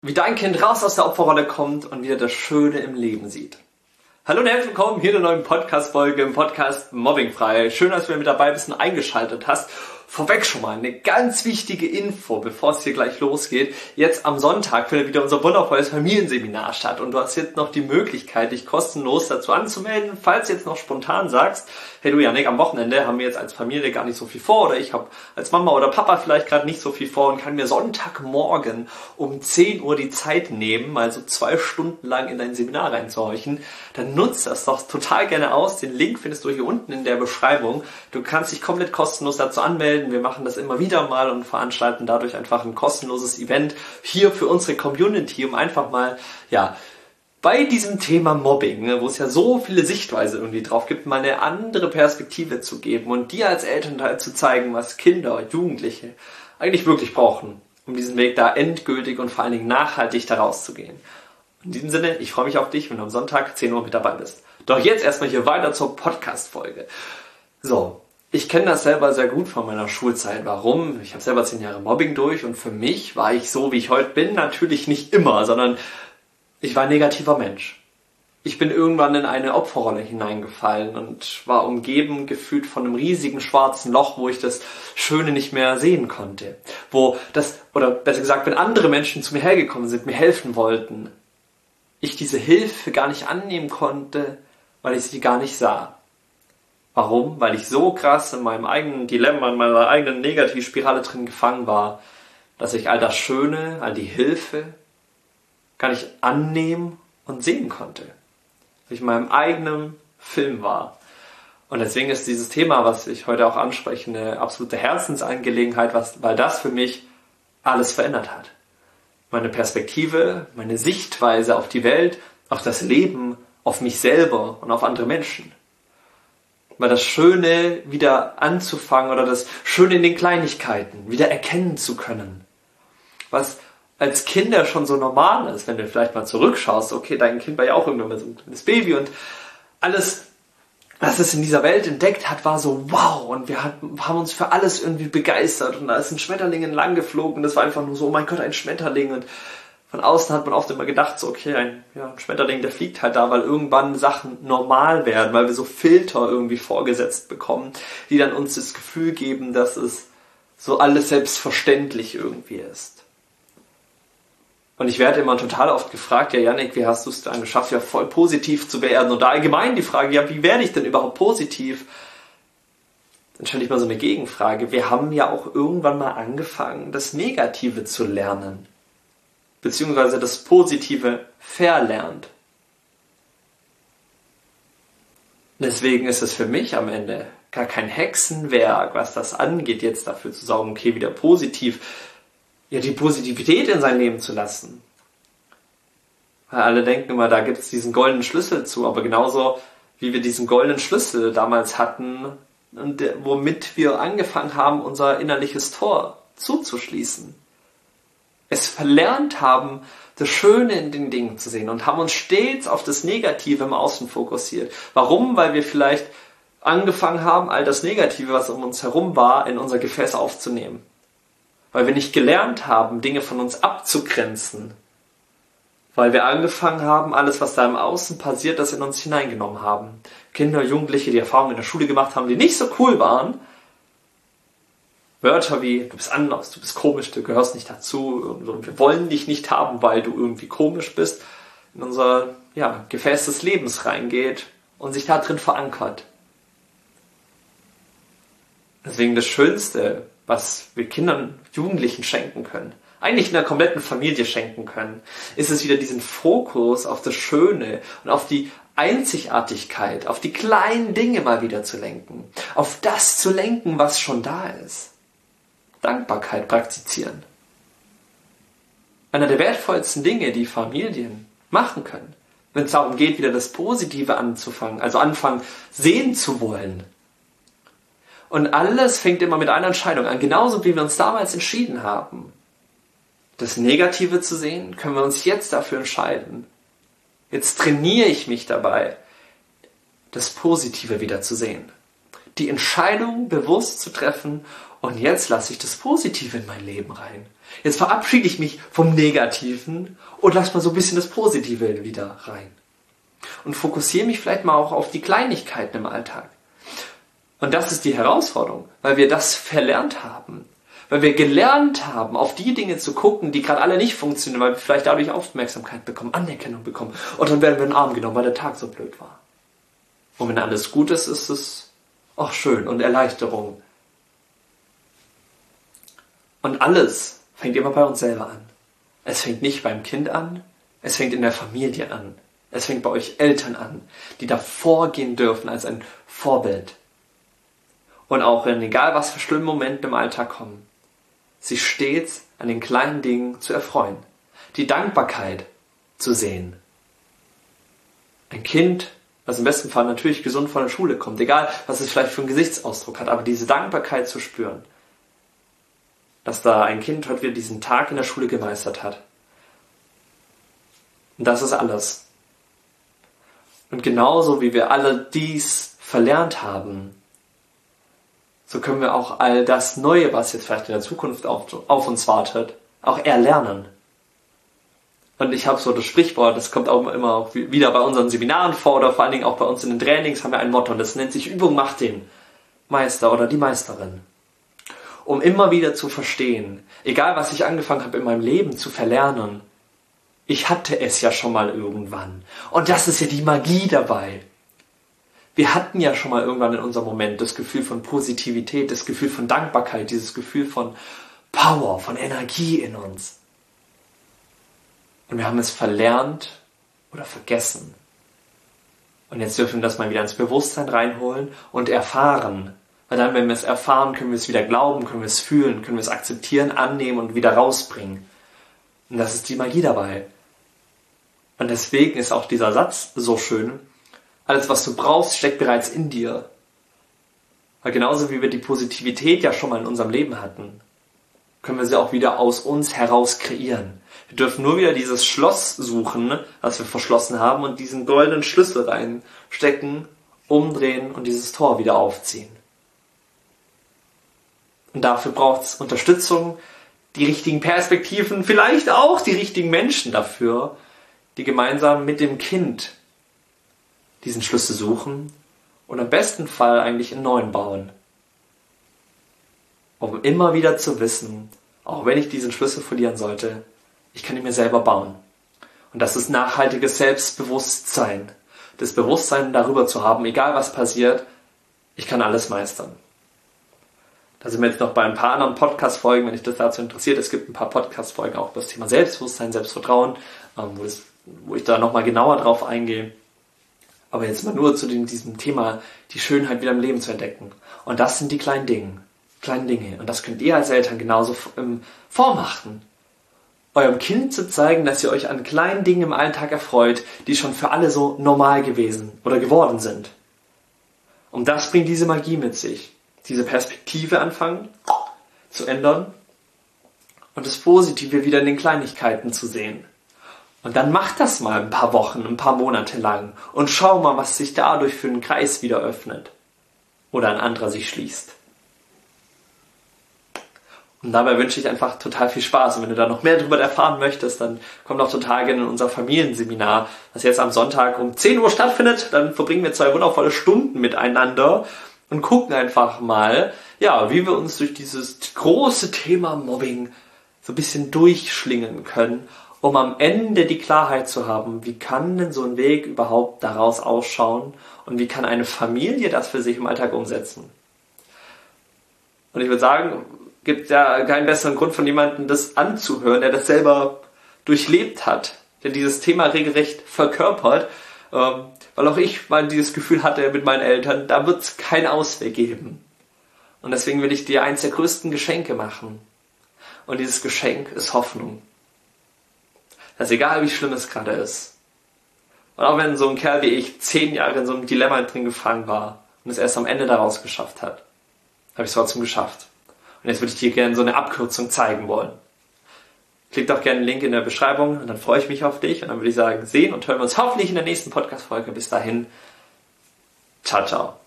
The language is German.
Wie dein Kind raus aus der Opferrolle kommt und wieder das Schöne im Leben sieht. Hallo und herzlich willkommen hier in der neuen Podcast-Folge im Podcast Mobbingfrei. Schön, dass du mit dabei bist und eingeschaltet hast. Vorweg schon mal eine ganz wichtige Info, bevor es hier gleich losgeht. Jetzt am Sonntag findet wieder unser wundervolles Familienseminar statt und du hast jetzt noch die Möglichkeit, dich kostenlos dazu anzumelden, falls du jetzt noch spontan sagst, hey du Janik, am Wochenende haben wir jetzt als Familie gar nicht so viel vor oder ich habe als Mama oder Papa vielleicht gerade nicht so viel vor und kann mir Sonntagmorgen um 10 Uhr die Zeit nehmen, mal so 2 Stunden lang in dein Seminar reinzuhorchen, dann nutzt das doch total gerne aus. Den Link findest du hier unten in der Beschreibung. Du kannst dich komplett kostenlos dazu anmelden. Wir machen das immer wieder mal und veranstalten dadurch einfach ein kostenloses Event hier für unsere Community, um einfach mal, bei diesem Thema Mobbing, wo es ja so viele Sichtweisen irgendwie drauf gibt, mal eine andere Perspektive zu geben und dir als Elternteil zu zeigen, was Kinder und Jugendliche eigentlich wirklich brauchen, um diesen Weg da endgültig und vor allen Dingen nachhaltig da rauszugehen. In diesem Sinne, ich freue mich auf dich, wenn du am Sonntag 10 Uhr mit dabei bist. Doch jetzt erstmal hier weiter zur Podcast-Folge. So, ich kenne das selber sehr gut von meiner Schulzeit. Warum? Ich habe selber 10 Jahre Mobbing durch und für mich war ich so, wie ich heute bin, natürlich nicht immer, sondern ich war ein negativer Mensch. Ich bin irgendwann in eine Opferrolle hineingefallen und war umgeben, gefühlt von einem riesigen schwarzen Loch, wo ich das Schöne nicht mehr sehen konnte. Oder besser gesagt, wenn andere Menschen zu mir hergekommen sind, mir helfen wollten, ich diese Hilfe gar nicht annehmen konnte, weil ich sie gar nicht sah. Warum? Weil ich so krass in meinem eigenen Dilemma, in meiner eigenen Negativspirale drin gefangen war, dass ich all das Schöne, all die Hilfe gar nicht annehmen und sehen konnte. Weil ich in meinem eigenen Film war. Und deswegen ist dieses Thema, was ich heute auch anspreche, eine absolute Herzensangelegenheit, weil das für mich alles verändert hat. Meine Perspektive, meine Sichtweise auf die Welt, auf das Leben, auf mich selber und auf andere Menschen. Mal das Schöne wieder anzufangen oder das Schöne in den Kleinigkeiten wieder erkennen zu können. Was als Kinder schon so normal ist, wenn du vielleicht mal zurückschaust, okay, dein Kind war ja auch irgendwann mal so ein kleines Baby und alles, was es in dieser Welt entdeckt hat, war so wow und wir haben uns für alles irgendwie begeistert und da ist ein Schmetterling entlang geflogen und das war einfach nur so, oh mein Gott, ein Schmetterling und von außen hat man oft immer gedacht, so okay, ein Schmetterling, der fliegt halt da, weil irgendwann Sachen normal werden, weil wir so Filter irgendwie vorgesetzt bekommen, die dann uns das Gefühl geben, dass es so alles selbstverständlich irgendwie ist. Und ich werde immer total oft gefragt, ja Janik, wie hast du es dann geschafft, ja voll positiv zu werden? Oder allgemein die Frage, ja wie werde ich denn überhaupt positiv? Dann stelle ich mal so eine Gegenfrage. Wir haben ja auch irgendwann mal angefangen, das Negative zu lernen. Beziehungsweise das Positive verlernt. Deswegen ist es für mich am Ende gar kein Hexenwerk, was das angeht, jetzt dafür zu sorgen, okay, wieder positiv, die Positivität in sein Leben zu lassen. Weil alle denken immer, da gibt es diesen goldenen Schlüssel zu, aber genauso wie wir diesen goldenen Schlüssel damals hatten und womit wir angefangen haben, unser innerliches Tor zuzuschließen. Es verlernt haben, das Schöne in den Dingen zu sehen und haben uns stets auf das Negative im Außen fokussiert. Warum? Weil wir vielleicht angefangen haben, all das Negative, was um uns herum war, in unser Gefäß aufzunehmen. Weil wir nicht gelernt haben, Dinge von uns abzugrenzen. Weil wir angefangen haben, alles, was da im Außen passiert, das in uns hineingenommen haben. Kinder, Jugendliche, die Erfahrungen in der Schule gemacht haben, die nicht so cool waren. Wörter wie, du bist anders, du bist komisch, du gehörst nicht dazu, wir wollen dich nicht haben, weil du irgendwie komisch bist, in unser Gefäß des Lebens reingeht und sich da drin verankert. Deswegen das Schönste, was wir Kindern, Jugendlichen schenken können, eigentlich in der kompletten Familie schenken können, ist es wieder diesen Fokus auf das Schöne und auf die Einzigartigkeit, auf die kleinen Dinge mal wieder zu lenken, auf das zu lenken, was schon da ist. Dankbarkeit praktizieren. Einer der wertvollsten Dinge, die Familien machen können, wenn es darum geht, wieder das Positive anzufangen, also anfangen, sehen zu wollen. Und alles fängt immer mit einer Entscheidung an, genauso wie wir uns damals entschieden haben. Das Negative zu sehen, können wir uns jetzt dafür entscheiden. Jetzt trainiere ich mich dabei, das Positive wieder zu sehen. Die Entscheidung bewusst zu treffen und jetzt lasse ich das Positive in mein Leben rein. Jetzt verabschiede ich mich vom Negativen und lass mal so ein bisschen das Positive wieder rein. Und fokussiere mich vielleicht mal auch auf die Kleinigkeiten im Alltag. Und das ist die Herausforderung, weil wir das verlernt haben. Weil wir gelernt haben, auf die Dinge zu gucken, die gerade alle nicht funktionieren, weil wir vielleicht dadurch Aufmerksamkeit bekommen, Anerkennung bekommen. Und dann werden wir in den Arm genommen, weil der Tag so blöd war. Und wenn alles gut ist, ist es auch schön und Erleichterung. Und alles fängt immer bei uns selber an. Es fängt nicht beim Kind an, es fängt in der Familie an. Es fängt bei euch Eltern an, die da vorgehen dürfen als ein Vorbild. Und auch wenn, egal was für schlimme Momente im Alltag kommen, sich stets an den kleinen Dingen zu erfreuen. Die Dankbarkeit zu sehen. Ein Kind, das im besten Fall natürlich gesund von der Schule kommt, egal was es vielleicht für einen Gesichtsausdruck hat, aber diese Dankbarkeit zu spüren, dass da ein Kind heute wieder diesen Tag in der Schule gemeistert hat. Und das ist alles. Und genauso wie wir alle dies verlernt haben, so können wir auch all das Neue, was jetzt vielleicht in der Zukunft auf uns wartet, auch erlernen. Und ich habe so das Sprichwort, das kommt auch immer auch wieder bei unseren Seminaren vor oder vor allen Dingen auch bei uns in den Trainings haben wir ein Motto und das nennt sich Übung macht den Meister oder die Meisterin. Um immer wieder zu verstehen, egal was ich angefangen habe in meinem Leben zu verlernen, ich hatte es ja schon mal irgendwann. Und das ist ja die Magie dabei. Wir hatten ja schon mal irgendwann in unserem Moment das Gefühl von Positivität, das Gefühl von Dankbarkeit, dieses Gefühl von Power, von Energie in uns. Und wir haben es verlernt oder vergessen. Und jetzt dürfen wir das mal wieder ins Bewusstsein reinholen und erfahren. Weil dann, wenn wir es erfahren, können wir es wieder glauben, können wir es fühlen, können wir es akzeptieren, annehmen und wieder rausbringen. Und das ist die Magie dabei. Und deswegen ist auch dieser Satz so schön. Alles, was du brauchst, steckt bereits in dir. Weil genauso wie wir die Positivität ja schon mal in unserem Leben hatten, können wir sie auch wieder aus uns heraus kreieren. Wir dürfen nur wieder dieses Schloss suchen, was wir verschlossen haben, und diesen goldenen Schlüssel reinstecken, umdrehen und dieses Tor wieder aufziehen. Und dafür braucht es Unterstützung, die richtigen Perspektiven, vielleicht auch die richtigen Menschen dafür, die gemeinsam mit dem Kind diesen Schlüssel suchen und im besten Fall eigentlich einen neuen bauen. Um immer wieder zu wissen, auch wenn ich diesen Schlüssel verlieren sollte, ich kann ihn mir selber bauen. Und das ist nachhaltiges Selbstbewusstsein. Das Bewusstsein darüber zu haben, egal was passiert, ich kann alles meistern. Da sind wir jetzt noch bei ein paar anderen Podcast-Folgen, wenn dich das dazu interessiert. Es gibt ein paar Podcast-Folgen auch über das Thema Selbstbewusstsein, Selbstvertrauen, wo ich da nochmal genauer drauf eingehe. Aber jetzt mal nur zu diesem Thema, die Schönheit wieder im Leben zu entdecken. Und das sind die kleinen Dinge. Und das könnt ihr als Eltern genauso vormachen. Eurem Kind zu zeigen, dass ihr euch an kleinen Dingen im Alltag erfreut, die schon für alle so normal gewesen oder geworden sind. Und das bringt diese Magie mit sich. Diese Perspektive anfangen zu ändern und das Positive wieder in den Kleinigkeiten zu sehen. Und dann macht das mal ein paar Wochen, ein paar Monate lang und schau mal, was sich dadurch für einen Kreis wieder öffnet oder ein anderer sich schließt. Und dabei wünsche ich einfach total viel Spaß. Und wenn du da noch mehr darüber erfahren möchtest, dann komm doch total gerne in unser Familienseminar, das jetzt am Sonntag um 10 Uhr stattfindet. Dann verbringen wir 2 wundervolle Stunden miteinander und gucken einfach mal, ja, wie wir uns durch dieses große Thema Mobbing so ein bisschen durchschlingen können, um am Ende die Klarheit zu haben, wie kann denn so ein Weg überhaupt daraus ausschauen und wie kann eine Familie das für sich im Alltag umsetzen. Und ich würde sagen, gibt ja keinen besseren Grund von jemandem, das anzuhören, der das selber durchlebt hat, der dieses Thema regelrecht verkörpert, weil auch ich mal dieses Gefühl hatte mit meinen Eltern, da wird es keinen Ausweg geben. Und deswegen will ich dir eins der größten Geschenke machen. Und dieses Geschenk ist Hoffnung. Dass egal wie schlimm es gerade ist, und auch wenn so ein Kerl wie ich 10 Jahre in so einem Dilemma drin gefangen war und es erst am Ende daraus geschafft hat, habe ich es trotzdem geschafft. Und jetzt würde ich dir gerne so eine Abkürzung zeigen wollen. Klick doch gerne den Link in der Beschreibung und dann freue ich mich auf dich. Und dann würde ich sagen, sehen und hören wir uns hoffentlich in der nächsten Podcast-Folge. Bis dahin, ciao, ciao.